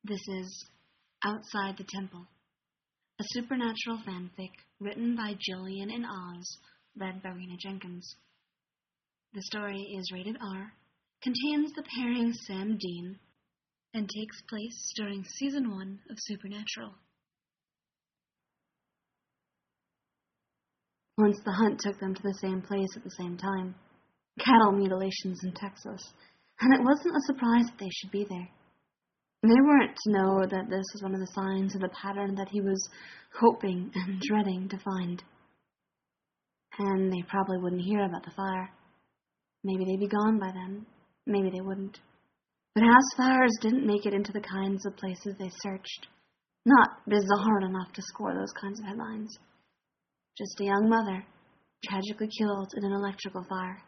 This is Outside the Temple, a supernatural fanfic written by Jillian and Oz, read by Rena Jenkins. The story is rated R, contains the pairing Sam Dean, and takes place during Season 1 of Supernatural. Once the hunt took them to the same place at the same time, cattle mutilations in Texas, and it wasn't a surprise that they should be there. They weren't to know that this was one of the signs of the pattern that he was hoping and dreading to find. And they probably wouldn't hear about the fire. Maybe they'd be gone by then. Maybe they wouldn't. But house fires didn't make it into the kinds of places they searched. Not bizarre enough to score those kinds of headlines. Just a young mother, tragically killed in an electrical fire.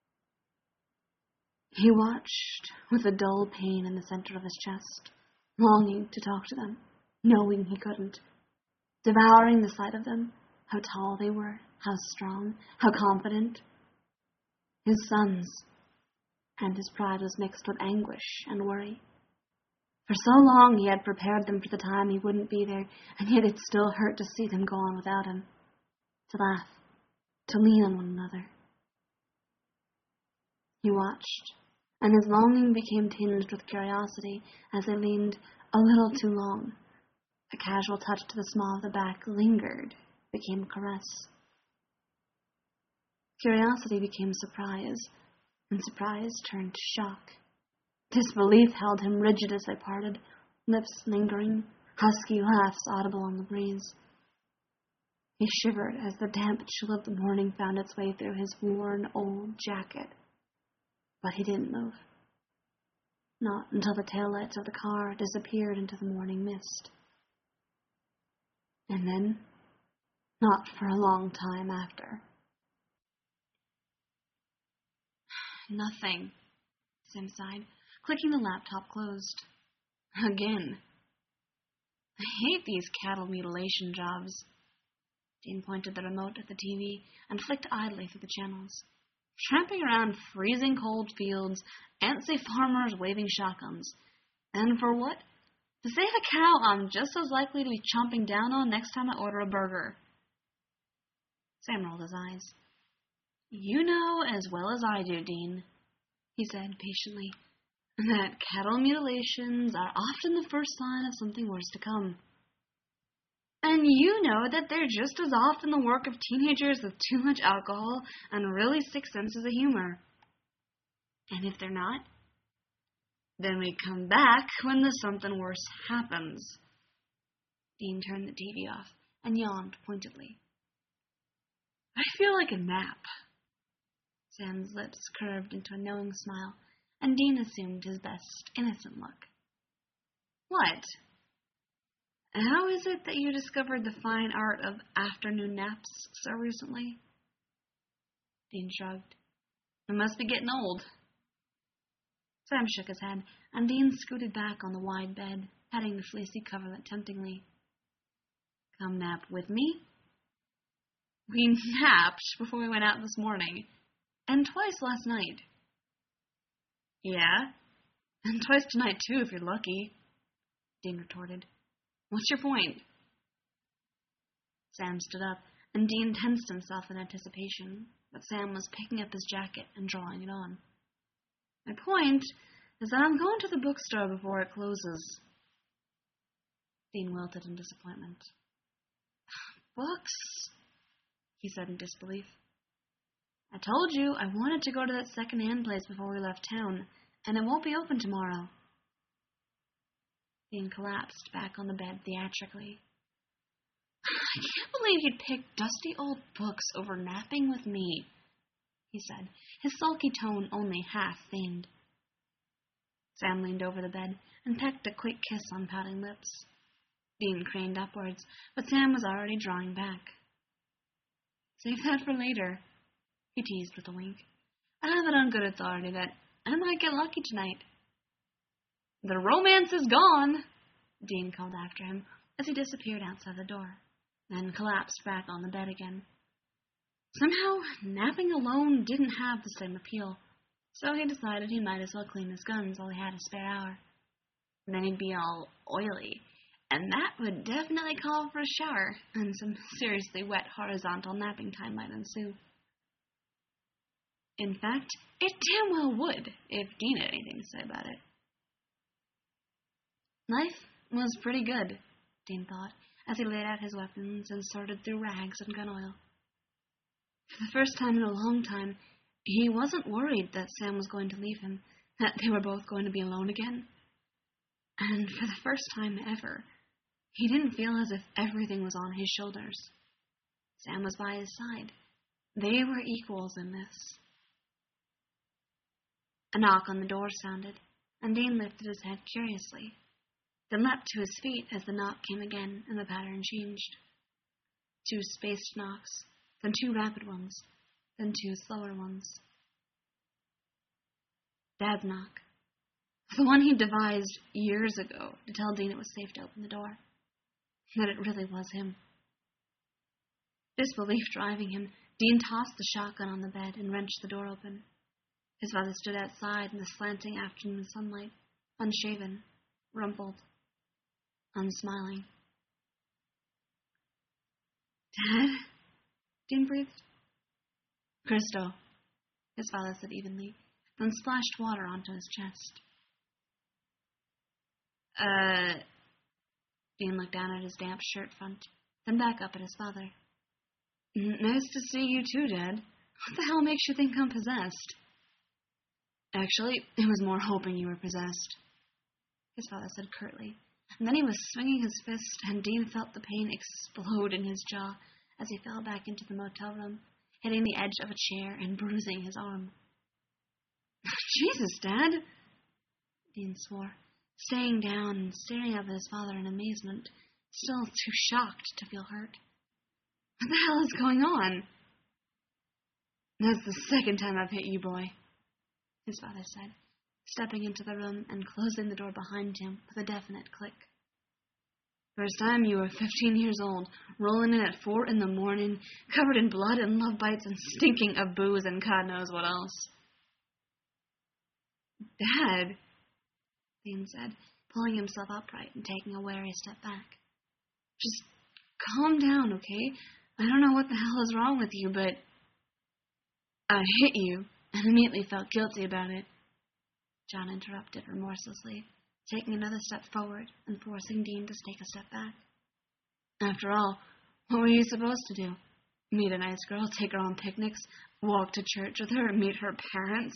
He watched with a dull pain in the center of his chest, longing to talk to them, knowing he couldn't, devouring the sight of them, how tall they were, how strong, how confident. His sons, and his pride was mixed with anguish and worry. For so long he had prepared them for the time he wouldn't be there, and yet it still hurt to see them go on without him, to laugh, to lean on one another. He watched, and his longing became tinged with curiosity as they leaned a little too long. A casual touch to the small of the back lingered, became a caress. Curiosity became surprise, and surprise turned to shock. Disbelief held him rigid as they parted, lips lingering, husky laughs audible on the breeze. He shivered as the damp chill of the morning found its way through his worn old jacket. But he didn't move. Not until the taillights of the car disappeared into the morning mist. And then, not for a long time after. Nothing, Sam sighed, clicking the laptop closed. Again. I hate these cattle mutilation jobs. Dean pointed the remote at the TV and flicked idly through the channels. Tramping around freezing cold fields, antsy farmers waving shotguns. And for what? To save a cow I'm just as likely to be chomping down on next time I order a burger. Sam rolled his eyes. You know as well as I do, Dean, he said patiently, that cattle mutilations are often the first sign of something worse to come. And you know that they're just as often the work of teenagers with too much alcohol and really sick senses of humor. And if they're not, then we come back when the something worse happens. Dean turned the TV off and yawned pointedly. I feel like a nap. Sam's lips curved into a knowing smile, and Dean assumed his best innocent look. What? How is it that you discovered the fine art of afternoon naps so recently? Dean shrugged. I must be getting old. Sam shook his head, and Dean scooted back on the wide bed, patting the fleecy coverlet temptingly. Come nap with me? We napped before we went out this morning, and twice last night. Yeah, and twice tonight too if you're lucky, Dean retorted. What's your point? Sam stood up, and Dean tensed himself in anticipation, but Sam was picking up his jacket and drawing it on. My point is that I'm going to the bookstore before it closes. Dean wilted in disappointment. Books? He said in disbelief. I told you I wanted to go to that second-hand place before we left town, and it won't be open tomorrow. Dean collapsed back on the bed theatrically. I can't believe you'd pick dusty old books over napping with me, he said, his sulky tone only half feigned. Sam leaned over the bed and pecked a quick kiss on pouting lips. Dean craned upwards, but Sam was already drawing back. Save that for later, he teased with a wink. I have it on good authority that I might get lucky tonight. The romance is gone, Dean called after him as he disappeared outside the door, then collapsed back on the bed again. Somehow, napping alone didn't have the same appeal, so he decided he might as well clean his guns while he had a spare hour. Then he'd be all oily, and that would definitely call for a shower, and some seriously wet horizontal napping time might ensue. In fact, it damn well would, if Dean had anything to say about it. Life was pretty good, Dean thought, as he laid out his weapons and sorted through rags and gun oil. For the first time in a long time, he wasn't worried that Sam was going to leave him, that they were both going to be alone again. And for the first time ever, he didn't feel as if everything was on his shoulders. Sam was by his side. They were equals in this. A knock on the door sounded, and Dean lifted his head curiously, then leapt to his feet as the knock came again and the pattern changed. 2 spaced knocks, then 2 rapid ones, then 2 slower ones. Dad's knock. The one he devised years ago to tell Dean it was safe to open the door. That it really was him. Disbelief driving him, Dean tossed the shotgun on the bed and wrenched the door open. His father stood outside in the slanting afternoon sunlight, unshaven, rumpled, unsmiling. Dad? Dean breathed. Christo, his father said evenly, then splashed water onto his chest. Dean looked down at his damp shirt front, then back up at his father. Nice to see you too, Dad. What the hell makes you think I'm possessed? Actually, it was more hoping you were possessed, his father said curtly. And then he was swinging his fist, and Dean felt the pain explode in his jaw as he fell back into the motel room, hitting the edge of a chair and bruising his arm. Jesus, Dad, Dean swore, staying down and staring up at his father in amazement, still too shocked to feel hurt. What the hell is going on? That's the second time I've hit you, boy, his father said, stepping into the room and closing the door behind him with a definite click. First time you were 15 years old, rolling in at 4 in the morning, covered in blood and love bites and stinking of booze and God knows what else. Dad, Dean said, pulling himself upright and taking a wary step back. Just calm down, okay? I don't know what the hell is wrong with you, but I hit you and immediately felt guilty about it. John interrupted remorselessly, taking another step forward and forcing Dean to take a step back. After all, what were you supposed to do? Meet a nice girl, take her on picnics, walk to church with her, meet her parents?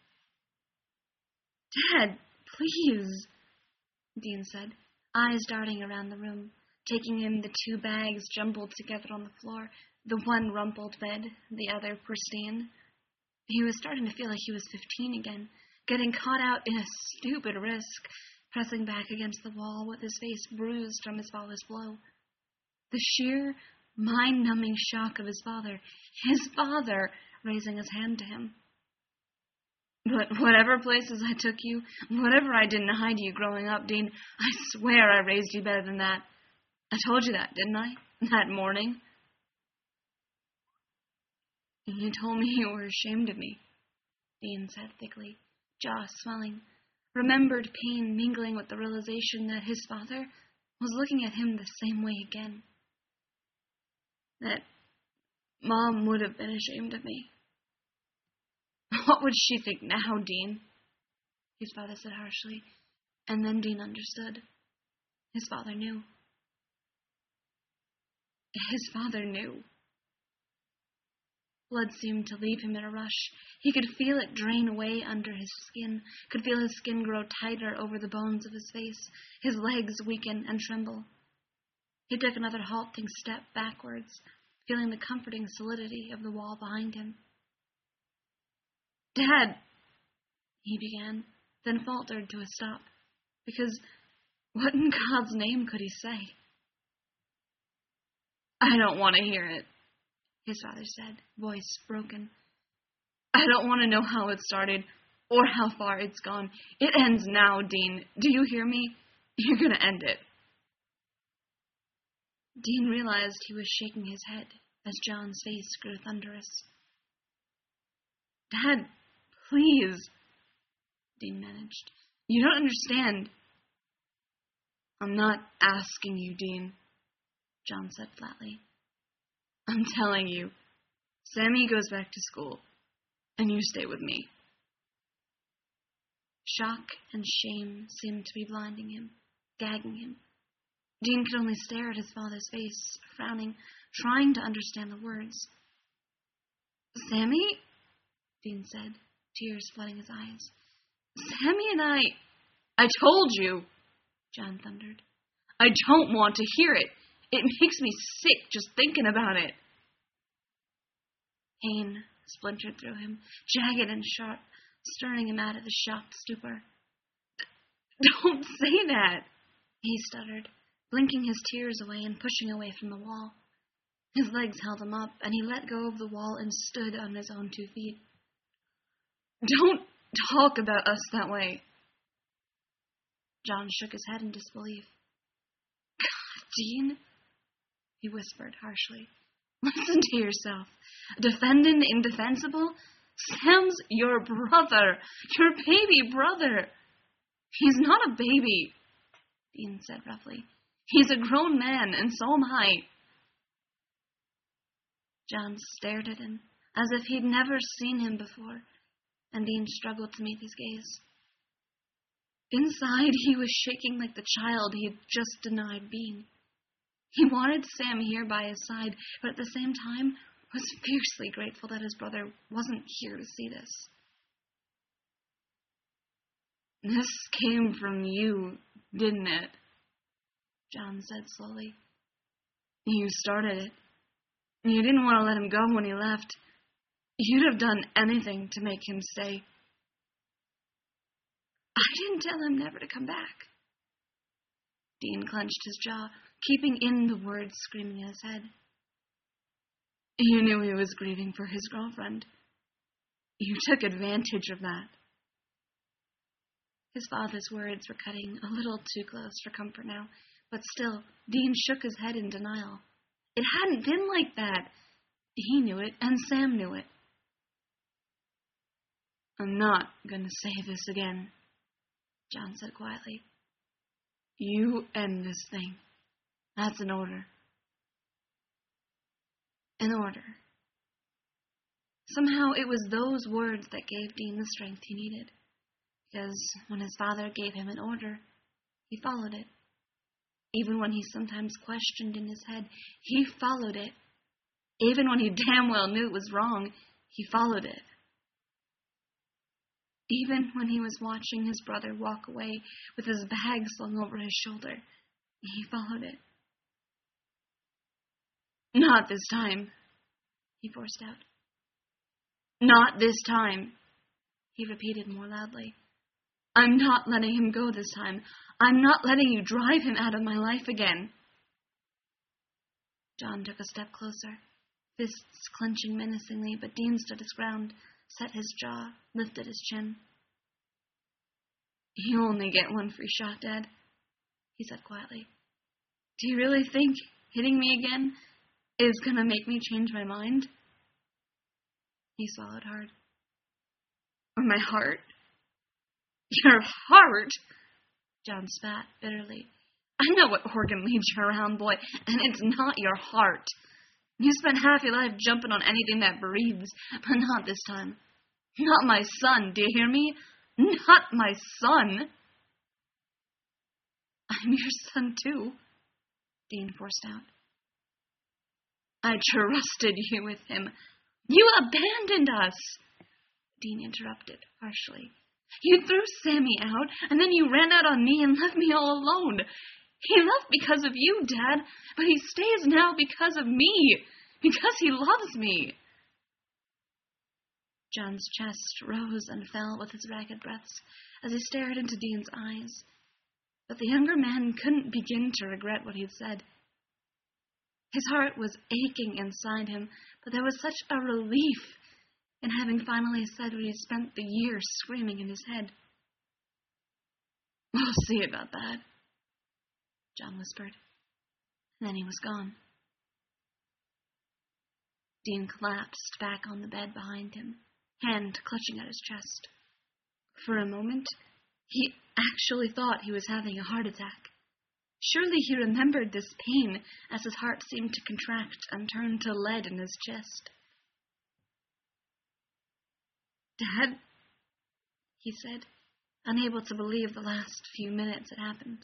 Dad, please, Dean said, eyes darting around the room, taking in the 2 bags jumbled together on the floor, the one rumpled bed, the other pristine. He was starting to feel like he was 15 again, getting caught out in a stupid risk, pressing back against the wall with his face bruised from his father's blow. The sheer, mind-numbing shock of his father raising his hand to him. But whatever places I took you, whatever I didn't hide you growing up, Dean, I swear I raised you better than that. I told you that, didn't I? That morning. You told me you were ashamed of me, Dean said thickly, jaw swelling, remembered pain mingling with the realization that his father was looking at him the same way again. That Mom would have been ashamed of me. What would she think now, Dean? His father said harshly, and then Dean understood. His father knew. His father knew. Blood seemed to leave him in a rush. He could feel it drain away under his skin, could feel his skin grow tighter over the bones of his face, his legs weaken and tremble. He took another halting step backwards, feeling the comforting solidity of the wall behind him. Dad, he began, then faltered to a stop, because what in God's name could he say? I don't want to hear it, his father said, voice broken. I don't want to know how it started or how far it's gone. It ends now, Dean. Do you hear me? You're going to end it. Dean realized he was shaking his head as John's face grew thunderous. Dad, please, Dean managed. You don't understand. I'm not asking you, Dean, John said flatly. I'm telling you, Sammy goes back to school, and you stay with me. Shock and shame seemed to be blinding him, gagging him. Dean could only stare at his father's face, frowning, trying to understand the words. Sammy? Dean said, tears flooding his eyes. Sammy and I told you, John thundered. I don't want to hear it. It makes me sick just thinking about it. Pain splintered through him, jagged and sharp, stirring him out of his shocked stupor. Don't say that, he stuttered, blinking his tears away and pushing away from the wall. His legs held him up, and he let go of the wall and stood on his own 2 feet. Don't talk about us that way. John shook his head in disbelief. God, Dean, he whispered harshly. Listen to yourself. Defending the indefensible? Sam's your brother, your baby brother. He's not a baby, Dean said roughly. He's a grown man, and so am I. John stared at him, as if he'd never seen him before, and Dean struggled to meet his gaze. Inside, he was shaking like the child he'd just denied being. He wanted Sam here by his side, but at the same time was fiercely grateful that his brother wasn't here to see this. This came from you, didn't it? John said slowly. You started it. You didn't want to let him go when he left. You'd have done anything to make him stay. I didn't tell him never to come back. Dean clenched his jaw, keeping in the words screaming in his head. You knew he was grieving for his girlfriend. You took advantage of that. His father's words were cutting a little too close for comfort now, but still, Dean shook his head in denial. It hadn't been like that. He knew it, and Sam knew it. I'm not going to say this again, John said quietly. You end this thing. That's an order. An order. Somehow it was those words that gave Dean the strength he needed, because when his father gave him an order, he followed it. Even when he sometimes questioned in his head, he followed it. Even when he damn well knew it was wrong, he followed it. Even when he was watching his brother walk away with his bag slung over his shoulder, he followed it. Not this time, he forced out. Not this time, he repeated more loudly. I'm not letting him go this time. I'm not letting you drive him out of my life again. John took a step closer, fists clenching menacingly, but Dean stood his ground, set his jaw, lifted his chin. You only get one free shot, Dad, he said quietly. Do you really think hitting me again is going to make me change my mind? He swallowed hard. Or my heart? Your heart? John spat bitterly. I know what organ leads you around, boy, and it's not your heart. You spent half your life jumping on anything that breathes, but not this time. Not my son, do you hear me? Not my son. I'm your son, too, Dean forced out. I trusted you with him. You abandoned us, Dean interrupted harshly. You threw Sammy out, and then you ran out on me and left me all alone. He left because of you, Dad, but he stays now because of me, because he loves me. John's chest rose and fell with his ragged breaths as he stared into Dean's eyes, but the younger man couldn't begin to regret what he'd said. His heart was aching inside him, but there was such a relief in having finally said what he'd spent the years screaming in his head. We'll see about that, John whispered. And then he was gone. Dean collapsed back on the bed behind him, hand clutching at his chest. For a moment, he actually thought he was having a heart attack. Surely he remembered this pain as his heart seemed to contract and turn to lead in his chest. "Dad," he said, unable to believe the last few minutes had happened.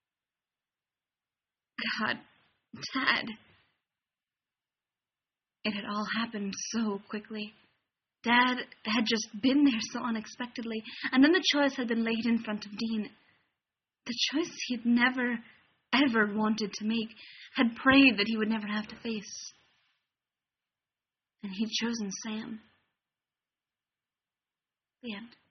"God, Dad." It had all happened so quickly. Dad had just been there so unexpectedly, and then the choice had been laid in front of Dean. The choice he'd never, ever wanted to make, had prayed that he would never have to face. And he'd chosen Sam. The end.